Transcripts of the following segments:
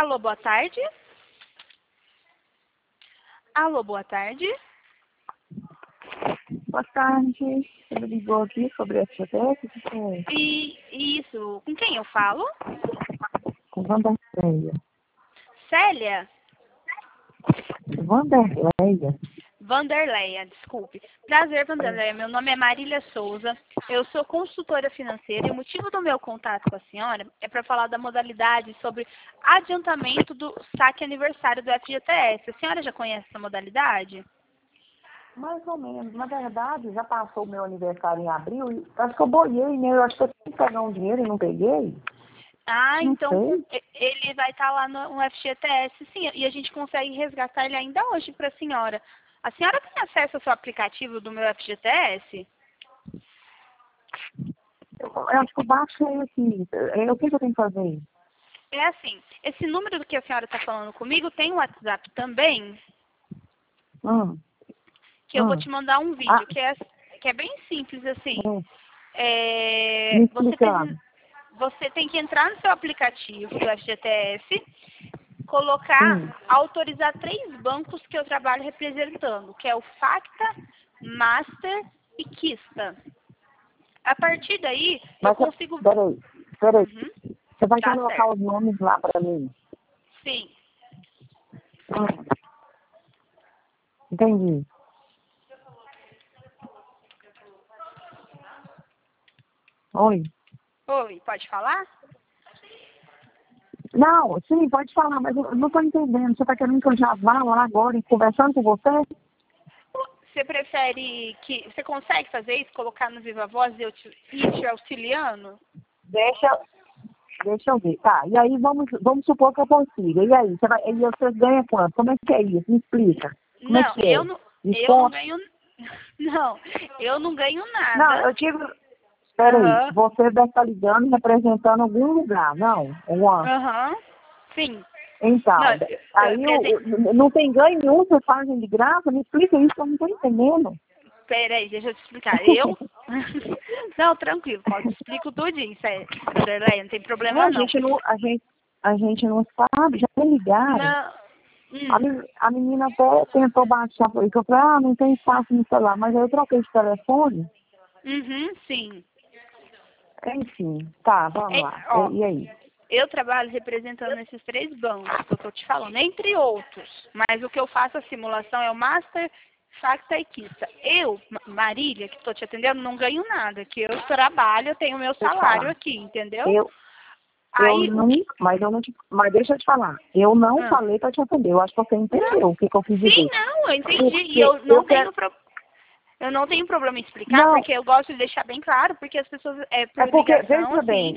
Alô, boa tarde. Alô, boa tarde. Boa tarde. Você me ligou aqui sobre a FGTS? E isso, com quem eu falo? Com Vanderleia. Célia? Vanderleia? Vanderleia, desculpe. Prazer, Vanderleia. Meu nome é Marília Souza. Eu sou consultora financeira e o motivo do meu contato com a senhora é para falar da modalidade sobre adiantamento do saque aniversário do FGTS. A senhora já conhece essa modalidade? Mais ou menos. Na verdade, já passou o meu aniversário em abril e acho que eu boiei, né? Eu acho que eu tinha que pegar um dinheiro e não peguei. Ah, Não então sei. ele vai estar lá no FGTS, sim, e a gente consegue resgatar ele ainda hoje para a senhora. A senhora tem acesso ao seu aplicativo do meu FGTS? Eu acho que eu baixei aqui. O que eu tenho que fazer? É assim, esse número do que a senhora está falando comigo tem o WhatsApp também, Hum, que eu vou te mandar um Ah, vídeo, que é bem simples, assim. hum. É, Me explicando. você tem que entrar no seu aplicativo do FGTS, colocar, Sim. autorizar 3 bancos que eu trabalho representando, que é o Facta, Master e Kista. A partir daí, eu Mas, consigo... peraí. Uhum, Você vai tá colocar certo. os nomes lá para mim? Sim. Hum, Entendi. Oi. Oi, pode falar? Não, sim, pode falar, mas eu não estou entendendo. Você está querendo que eu já vá lá agora e conversando com você? Você prefere que... Você consegue fazer isso? Colocar no Viva Voz e eu ir te auxiliando? Deixa, deixa eu ver. Tá, e aí vamos supor que eu consiga. E aí, você ganha quanto? Como é que é isso? Me explica. Como é Não, que é? eu não Desconto? ganho... Não, eu não ganho Não, nada. eu tive... Peraí, Aham, você deve estar ligando representando algum lugar, não? Uma. aham, sim. Não, Então, eu aí represento... não tem ganho nenhum, você fazem de graça? Me explica isso, eu não estou entendendo. Peraí, deixa eu te explicar. Eu... Não, tranquilo, pode explico tudinho, sério. Vanderlei, não tem É, problema não. a gente não sabe, já me ligaram. Não. A menina até tentou baixar, porque eu falei, não tem espaço no celular, mas aí eu troquei de telefone. Uhum, sim. Enfim, tá, vamos É, lá. ó, E aí? eu trabalho representando esses 3 bancos que eu tô te falando, entre outros. Mas o que eu faço a simulação é o Master, Facta e Kista. Eu, Marília, que estou te atendendo, não ganho nada. Que eu trabalho, eu tenho meu Deixa eu te salário falar. aqui, entendeu? Eu Aí, o não, que... mas eu não te, mas deixa eu te falar. Eu não Ah, falei para te atender. Eu acho que você não. entendeu o que, que eu quis Sim, dizer. não, eu entendi. E Porque eu quero. eu não tenho problema em explicar, Não, porque eu gosto de deixar bem claro, porque as pessoas, é por porque, ligação, veja assim, bem,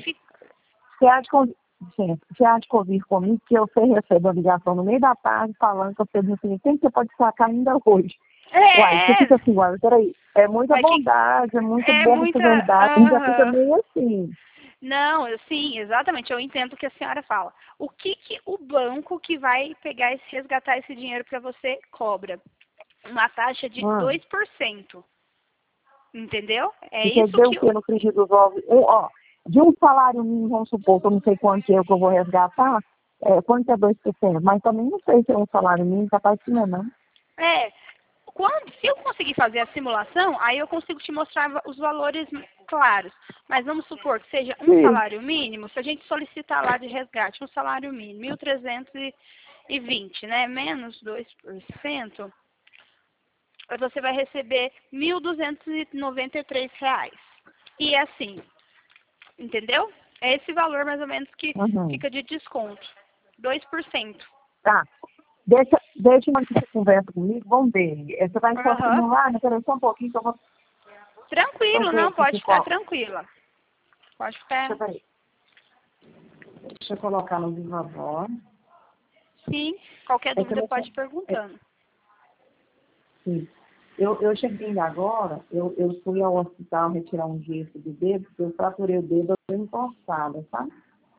você há de convir comigo que eu sei receber uma ligação no meio da tarde falando que você disse assim, quem que você pode sacar ainda hoje? Uai, você é, fica assim, uai, peraí, é muita mas que bondade, é muito é bom ser muita. verdade, a gente já fica Aham. meio assim. Não, sim, exatamente, eu entendo o que a senhora fala. O que, que o banco que vai pegar esse, resgatar esse dinheiro para você cobra? Uma taxa de Hum. 2%. Entendeu? É E quer isso dizer o que. quê no frigir dos ovos? De um salário mínimo, vamos supor, que eu não sei quanto é o que eu vou resgatar, quanto é 2%? Mas também não sei se é um salário mínimo, capaz que não é, não. É, se eu conseguir fazer a simulação, aí eu consigo te mostrar os valores claros. Mas vamos supor que seja um Sim. salário mínimo, se a gente solicitar lá de resgate um salário mínimo, 1.320, né? Menos 2%, você vai receber R$ 1.293. E é assim, entendeu? É esse valor mais ou menos que Uhum. fica de desconto. 2%. Tá. Deixa uma que você conversa comigo, vamos ver. Você vai só Aham. simular, né? Peraí só um pouquinho que eu vou Tranquilo, ver não, aqui pode se ficar qual. tranquila. Pode ficar. Peraí. Deixa eu colocar no Viva Voz. Sim, qualquer É que eu dúvida não tinha. pode ir perguntando. Sim. Eu cheguei agora, eu fui ao hospital retirar um gesso do dedo, porque eu fraturei o dedo encostada, sabe?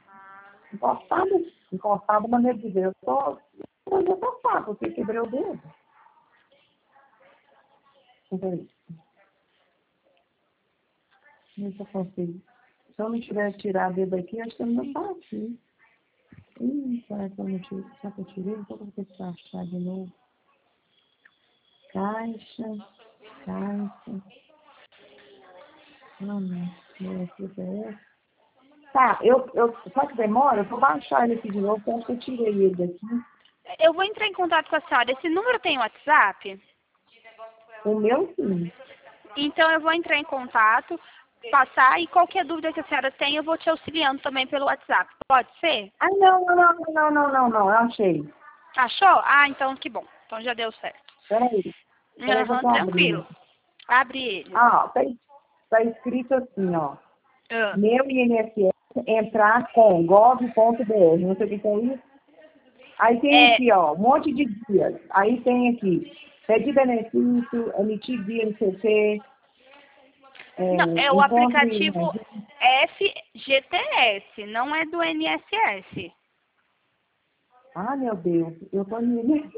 Encostada, maneira de ver. Eu tô fraca, porque eu quebrei o dedo. Peraí. Deixa eu consigo. Se eu não tivesse tirado o dedo aqui, acho que eu não tá aqui. será que eu não tirei? Será que eu tirei? Então eu vou ter que achar de novo. Caixa. Não, não é CPF. Tá, só que demora, eu vou baixar ele aqui de novo, porque eu acho que eu tirei ele daqui. Eu vou entrar em contato com a senhora. Esse número tem WhatsApp? O meu sim. Então eu vou entrar em contato, passar e qualquer dúvida que a senhora tem, eu vou te auxiliando também pelo WhatsApp. Pode ser? Ah, não, eu achei. Achou? Ah, então que bom. Então já deu certo. Peraí que eu Aham, tô abrindo. tranquilo. Abre ele. Ah, tá escrito assim, ó. Ah, Meu INSS entrar com gov.br, não sei o que é isso. Aí tem É, aqui, ó, um monte de dias. Aí tem aqui, pedir benefício, emitir guia, não sei o quê, não, é o encontre... aplicativo FGTS, não é do NSS. Ah, meu Deus, eu tô no INSS.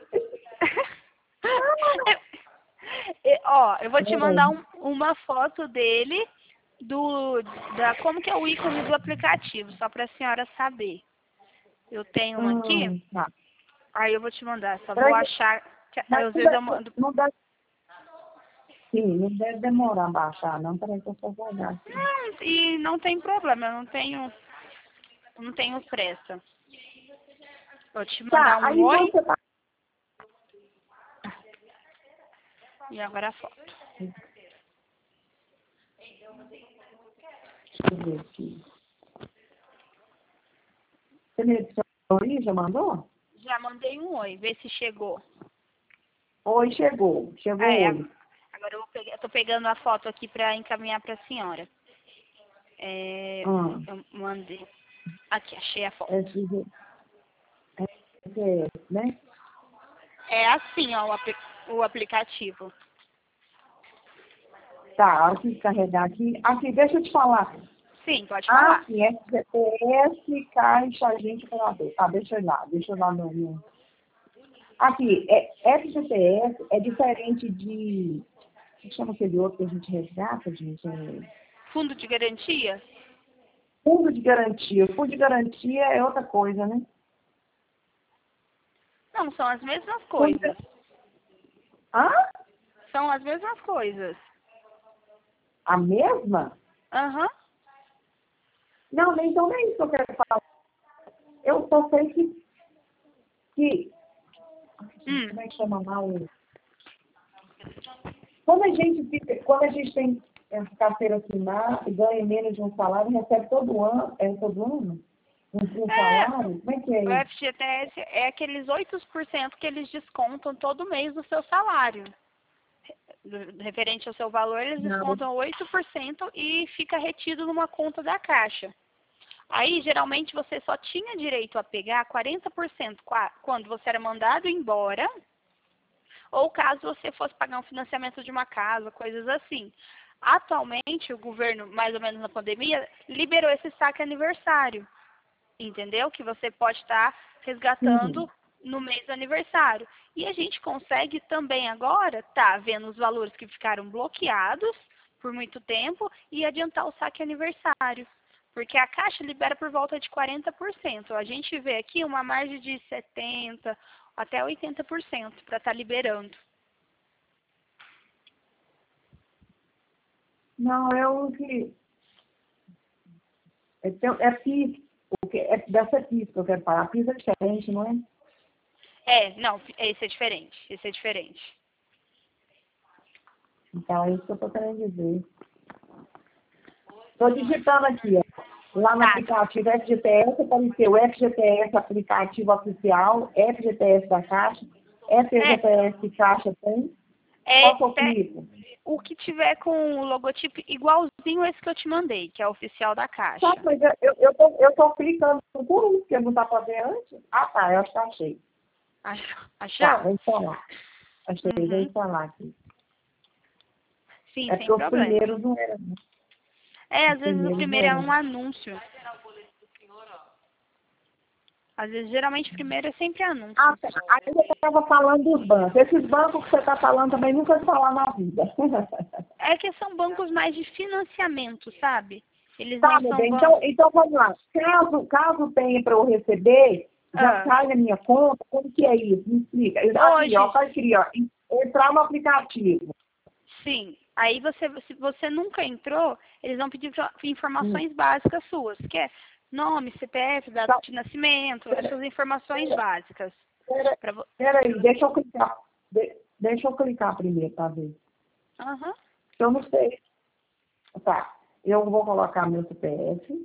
Ó, eu vou te mandar Peraí. uma foto dele, como que é o ícone do aplicativo, só para a senhora saber. Eu tenho um aqui, Tá. aí eu vou te mandar, só vou Peraí, achar, mas às vezes eu mando. não deve demorar a baixar, não. Peraí que eu só vou olhar aqui. E não tem problema, eu não tenho pressa. Vou te mandar Tá, um aí oi você tá... e agora a foto. Deixa eu ver aqui. Você me adicionou aí, já mandou? Já mandei um oi, vê se chegou. Oi, chegou. Chegou Ah, oi. agora eu tô pegando a foto aqui para encaminhar para a senhora. Ah, Eu mandei. Aqui, achei a foto. SGS, né? É assim, ó, o aplicativo. Tá, aqui, carregar aqui. Aqui, deixa eu te falar. Sim, pode Ah, falar. sim, FGTS, Caixa, Agente Operador. Tá, deixa eu lá no... Aqui, FGTS é diferente de... Como chama aquele outro que a gente resgata, gente? Fundo de garantia? Fundo de garantia. Fundo de garantia é outra coisa, né? Não, são as mesmas Fundo coisas. Hã? São as mesmas coisas. A mesma? Aham. Não, então nem isso que eu quero falar. Eu só sei que como é que chama lá o... Quando a gente tem carteira assinada e ganha menos de um salário, recebe todo ano, um salário, como é que é O isso? FGTS é aqueles 8% que eles descontam todo mês do seu salário. Referente ao seu valor, eles Não. descontam 8% e fica retido numa conta da Caixa. Aí, geralmente, você só tinha direito a pegar 40% quando você era mandado embora, ou caso você fosse pagar um financiamento de uma casa, coisas assim. Atualmente, o governo, mais ou menos na pandemia, liberou esse saque aniversário, entendeu? Que você pode estar resgatando Sim. no mês do aniversário. E a gente consegue também agora, tá vendo os valores que ficaram bloqueados por muito tempo e adiantar o saque aniversário. Porque a Caixa libera por volta de 40%. A gente vê aqui uma margem de 70% até 80% para estar liberando. Não, eu que... É PIS, dessa PIS que eu quero falar. PIS é diferente, não é? Não, esse é diferente. Esse é diferente. Então, é isso que eu estou querendo dizer. Estou digitando aqui, ó. Lá no Tá. aplicativo FGTS apareceu FGTS aplicativo oficial, FGTS da Caixa, FGTS Caixa tem. Qual que eu clico? O que tiver com o logotipo igualzinho esse que eu te mandei, que é o oficial da Caixa. Tá, mas eu tô clicando por um, porque não tá para ver antes. Ah, tá, eu acho que achei. Achou? Tá, vou instalar. Achei, vou Uhum. instalar aqui. Sim, É sem porque os problema. primeiros não eram. Às Os vezes o primeiros não primeiro é eram. um anúncio. Às vezes, geralmente, o primeiro é sempre Ah, anúncio. tá. Aí eu estava falando dos bancos. Esses bancos que você está falando também nunca ouvi falar na vida. É que são bancos mais de financiamento, sabe? Eles Tá, não meu são bem. bancos... Então vamos lá. Caso tenha para eu receber, Já Ah, cai na minha conta? Como que é isso? Me explica. Aqui, ó, hoje, tá aqui, ó. Entrar no aplicativo. sim. Aí se você nunca entrou, eles vão pedir Hum. informações básicas suas, que é nome, CPF, data Tá, de nascimento, essas informações básicas. pera, Pra vo... peraí, deixa eu clicar. Deixa eu clicar primeiro, tá vendo? Aham. Eu não sei. Tá. Eu vou colocar meu CPF.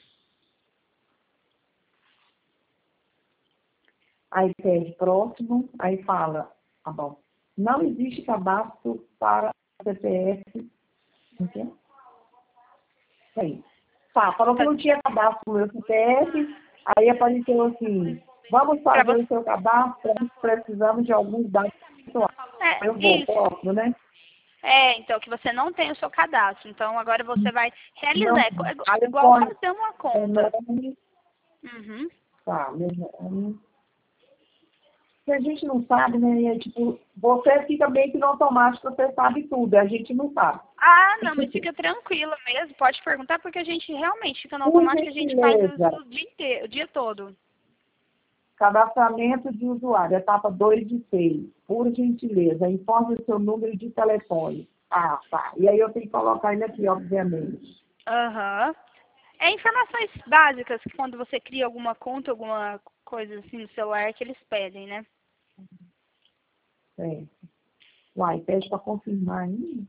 Aí pede próximo. Aí fala, tá bom. Não existe cadastro para CPF. Entendeu? Aí. Tá, falou que Tá, não tinha cadastro no meu CPF. Aí apareceu assim, vamos pra fazer você... o seu cadastro, precisamos de alguns dados pessoais. É, Eu vou, isso. próximo, né? É, então, que você não tem o seu cadastro. Então, agora você vai Não, realizar. aí eu Igual ponho fazer uma o conta. nome, Uhum. tá, meu nome. Se a gente não sabe, né, é tipo, você fica meio que no automático, você sabe tudo, a gente não sabe. Ah, não, mas fica tranquila mesmo. Pode perguntar, porque a gente realmente fica no Por automático, a gente faz isso gentileza, o dia inteiro, o dia todo. cadastramento de usuário, etapa 2 de 6. Por gentileza, informe o seu número de telefone. Ah, tá. E aí eu tenho que colocar ele aqui, obviamente. Aham. É informações básicas que quando você cria alguma conta, alguma coisa assim no celular que eles pedem, né? Certo. Uai, pede para confirmar ainda.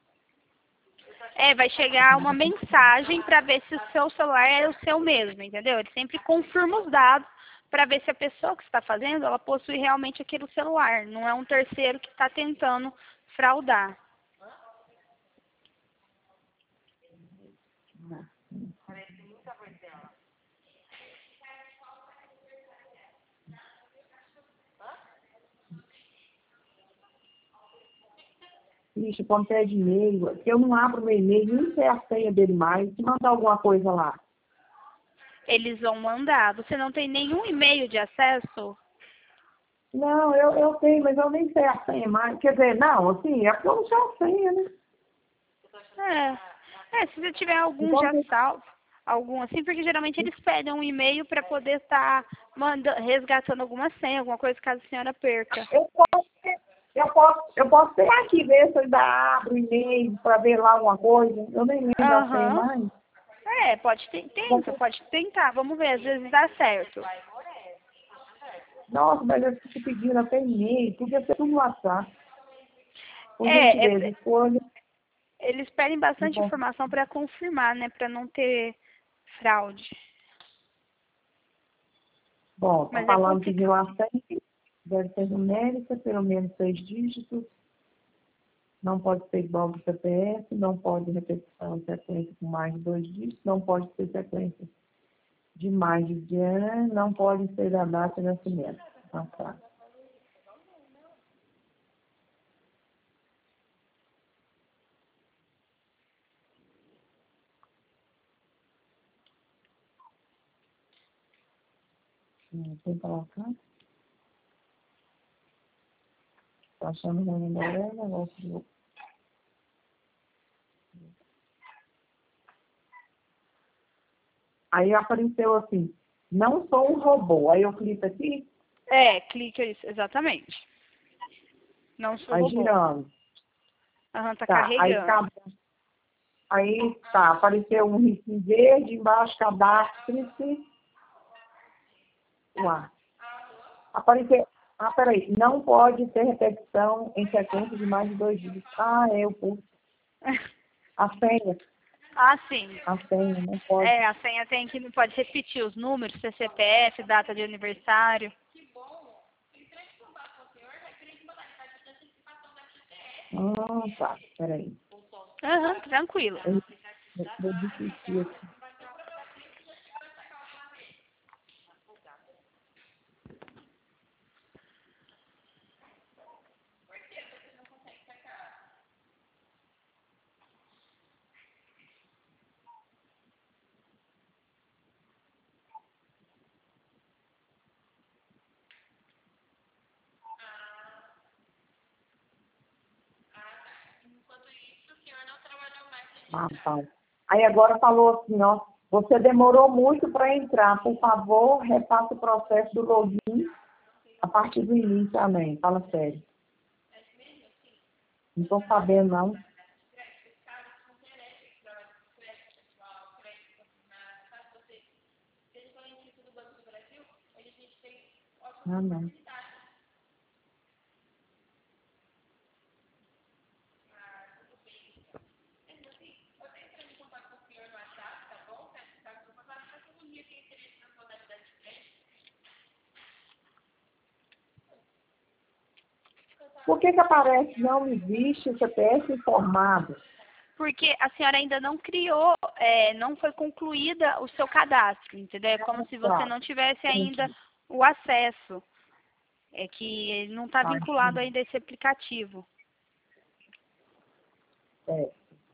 É, vai chegar uma mensagem para ver se o seu celular é o seu mesmo, entendeu? Ele sempre confirma os dados para ver se a pessoa que está fazendo, ela possui realmente aquele celular. Não é um terceiro que está tentando fraudar. Ixi, quando pede e-mail, porque eu não abro meu e-mail, nem sei a senha dele mais, se mandar alguma coisa lá. Eles vão mandar. Você não tem nenhum e-mail de acesso? Não, eu tenho, mas eu nem sei a senha mais. Quer dizer, não, assim, é porque eu não sei a senha, né? Se você tiver algum Então, já salvo, algum assim, porque geralmente eles pedem um e-mail para poder estar resgatando alguma senha, alguma coisa caso a senhora perca. eu posso, eu posso pegar aqui e ver se eu ainda abro o e-mail para ver lá alguma coisa. Eu nem lembro a senha Aham. mais. Tenta, pode tentar, vamos ver, às vezes dá certo. Nossa, mas eu fico pedindo até e-mail, podia ser tudo no WhatsApp. Por É, gentileza, escolha. eles pedem bastante informação para confirmar, né, para não ter fraude. Bom, tá Mas é falando complicado. pedindo a senha, deve ser numérica, pelo menos 6 dígitos. Não pode ser igual do CPF, não pode repetição em sequência com mais de 2 dígitos, não pode ser sequência de mais de ano, não pode ser a data de nascimento. Ah, tá. Tem que colocar. Tá achando ruim ainda, é negócio. Aí apareceu assim, não sou um robô. Aí eu clico aqui, Clica isso, exatamente. Não sou aí robô. girando. Aham, tá Tá, carregando. aí tá, apareceu um risco verde, embaixo cadastre-se. Ué, apareceu. Ah, peraí, não pode ter repetição em sequência de mais de 2 dígitos. Ah, é, eu pus. A senha, Ah, sim. a senha, não pode. A senha tem que não pode repetir os números, CPF, data de aniversário. Ah, tá, peraí. Aham, tranquilo. Vou desistir aqui. Ah, tá. Aí agora falou assim, ó, Você demorou muito para entrar. Por favor, refaça o processo do login a partir do início, amém. Fala sério. Não estou sabendo, não. Ah, não. Por que aparece não existe o CPF informado? Porque a senhora ainda não criou, não foi concluída o seu cadastro, entendeu? É como se você não tivesse ainda o acesso. É que ele não está vinculado ainda a esse aplicativo. É.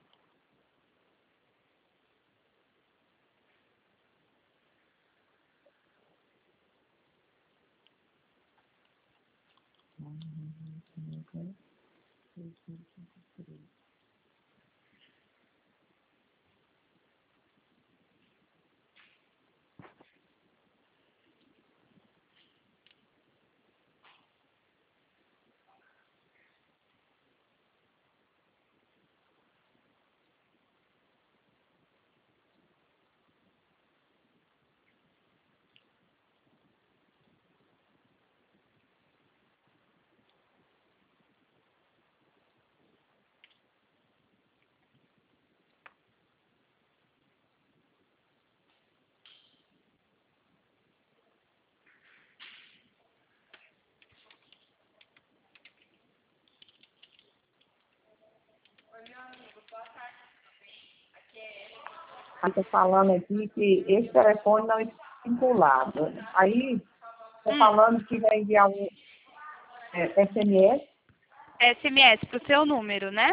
Está falando aqui que esse telefone não está vinculado. Aí, está falando que vai enviar um SMS. SMS para o seu número, né?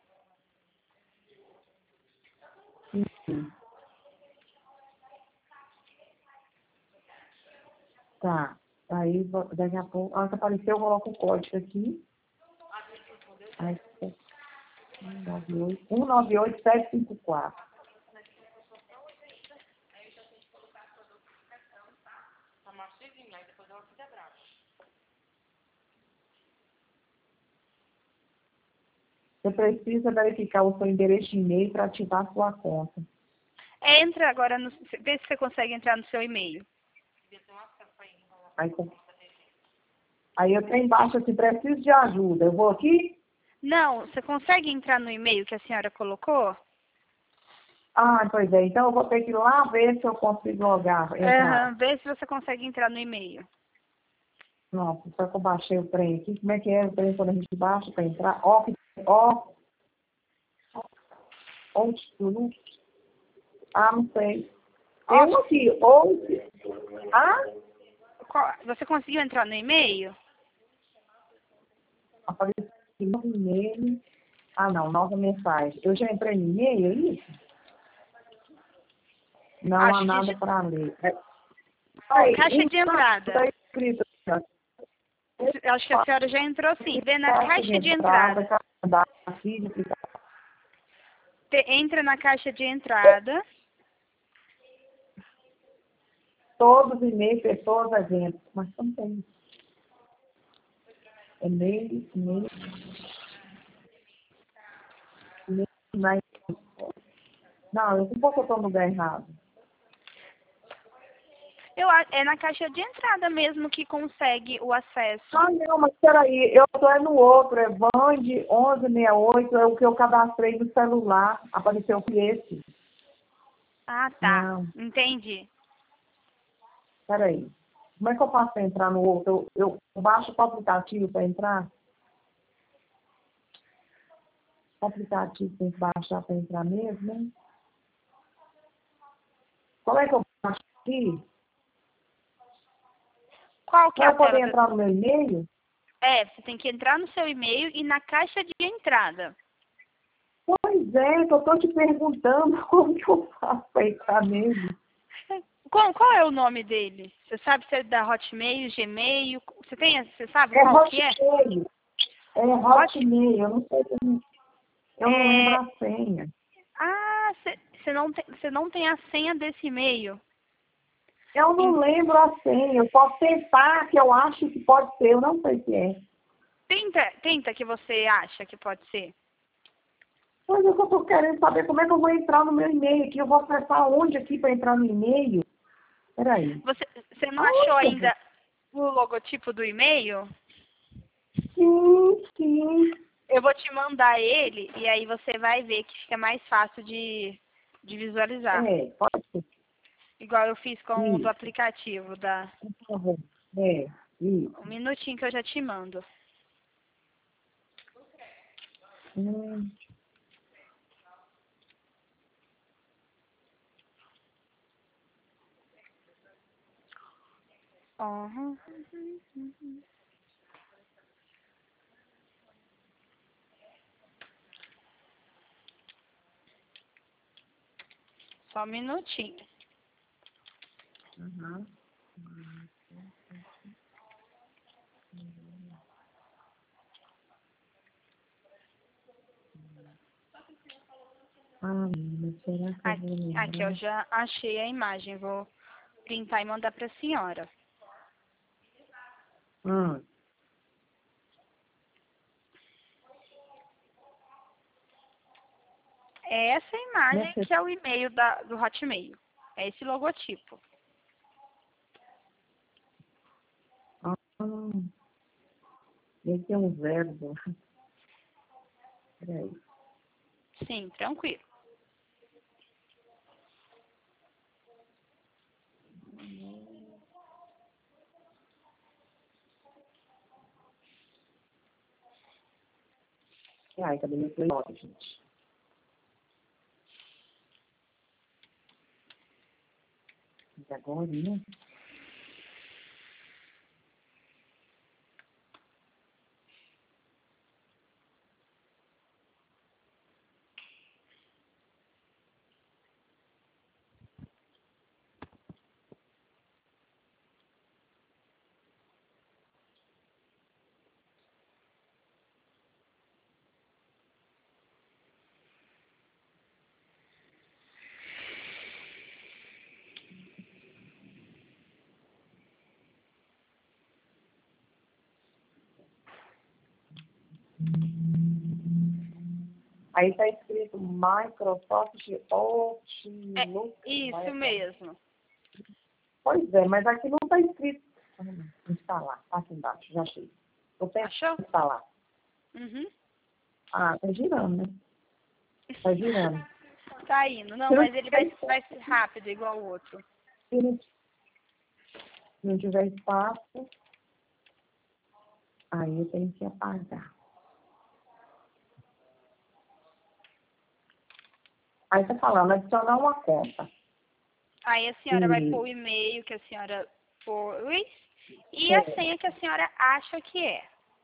Sim. Tá. Aí, daqui a pouco, antes apareceu, eu coloco o código aqui. Aí, 198754. Você precisa verificar o seu endereço de e-mail para ativar a sua conta. Entra agora, vê se você consegue entrar no seu e-mail. Aí eu tenho embaixo assim, preciso de ajuda. Eu vou aqui? Não, você consegue entrar no e-mail que a senhora colocou? Ah, pois é. Então eu vou ter que ir lá ver se eu consigo logar, entrar. Vê se você consegue entrar no e-mail. Nossa, só que eu baixei o trem aqui. Como é que é o trem quando a gente baixa para entrar? Ó, não sei. Tem um aqui, Você conseguiu entrar no e-mail? apareceu aqui no e-mail. Ah, não, nova mensagem. Eu já entrei no e-mail, é isso? Não há nada para ler. Caixa de entrada. Está escrito. Eu acho que a senhora já entrou sim. Vê na caixa de entrada. Entra na caixa de entrada. Todos e-mail, pessoas, eventos. Mas não tem. E-mail. Não, eu um pouco estou no lugar errado. É na caixa de entrada mesmo que consegue o acesso. Ah, não, mas peraí, eu estou no outro, é Band 1168, é o que eu cadastrei no celular, apareceu que esse. Ah, tá. Não. Entendi. Peraí, como é que eu faço para entrar no outro? Eu baixo o aplicativo para entrar? O aplicativo tem que baixar para entrar mesmo, hein? Qual é que eu baixo aqui? Qual que é Para a eu poder tela? entrar no meu e-mail? Você tem que entrar no seu e-mail e na caixa de entrada. Pois é, que eu estou te perguntando como que eu faço para entrar nele. Qual é o nome dele? Você sabe se é da Hotmail, Gmail? Você sabe É qual que é? Hotmail. É Hotmail, eu não sei como. Eu não lembro a senha. Ah, você você não tem a senha desse e-mail? Eu não lembro a senha. Eu posso tentar, que eu acho que pode ser. Eu não sei se é. Tenta que você acha que pode ser. Mas é que eu estou querendo saber como é que eu vou entrar no meu e-mail aqui. Eu vou acessar onde aqui para entrar no e-mail? Peraí. Você não Aonde achou que eu vou? ainda o logotipo do e-mail? Sim, sim. Eu vou te mandar ele e aí você vai ver que fica mais fácil de visualizar. É, pode ser. Igual eu fiz com o do Isso, aplicativo da. por favor. É, isso. Um minutinho que eu já te mando. Hum, Uhum. Só um minutinho. uhum. Ah, menina, será que eu vou Aqui eu lembrar? já achei a imagem. Vou printar e mandar para a senhora. Hum, É essa imagem nessa... que é o e-mail do Hotmail. É esse logotipo. Ah, esse é um verbo. Peraí. Sim, tranquilo. Ai, cadê meu play, gente? E agora, né? Aí tá escrito Microsoft É Outlook. isso mesmo. Pois é, mas aqui não tá escrito. Instalar, aqui embaixo, já achei. Vou tentar Achou? instalar. Uhum. Ah, tá girando, né? Tá girando. Tá indo. Não, Se não mas ele tiver vai ser rápido, igual o outro. se não tiver espaço, aí eu tenho que apagar. Aí tá falando, adicionar uma conta. Aí a senhora vai pôr o E, e-mail que a senhora pôs e a é, senha que a senhora acha que é.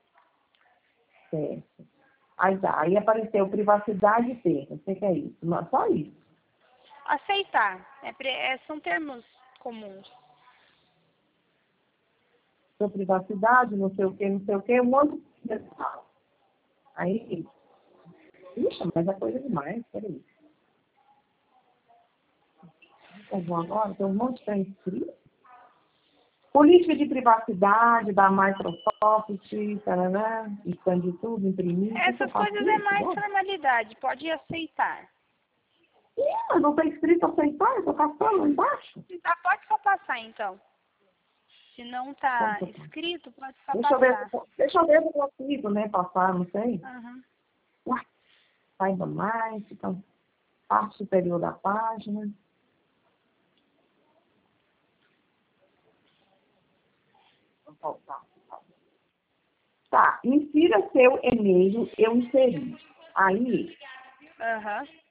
certo. Aí tá, aí apareceu privacidade e termos. O que é isso? Não, só isso. Aceitar. São termos comuns. Sua privacidade, não sei o que, um monte de coisa. Aí, ixi, mas é coisa demais, peraí. Tá bom agora, tem um monte de trem escrito. Política de privacidade da Microsoft, tarará, expande tudo, imprimir, tudo que eu Essas faço coisas é isso, mais bom. formalidade. Pode aceitar. Ih, mas não está escrito aceitar, eu estou caçando lá embaixo. Ah, pode só passar, então. Se não Então, tá escrito, pode só deixa eu ver, passar. deixa eu ver se eu consigo, né, passar, não sei. Uhum. Ué, saiba mais, então, parte superior da página. Vou voltar. Tá, insira seu e-mail, eu inseri. Aí, Aham.